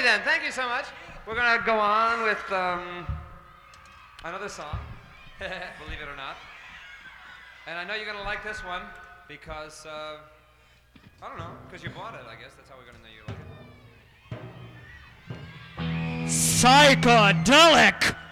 then, thank you so much. We're going to go on with another song, believe it or not. And I know you're going to like this one because, I don't know, because you bought it, I guess. That's how we're going to know you like it. Psychedelic!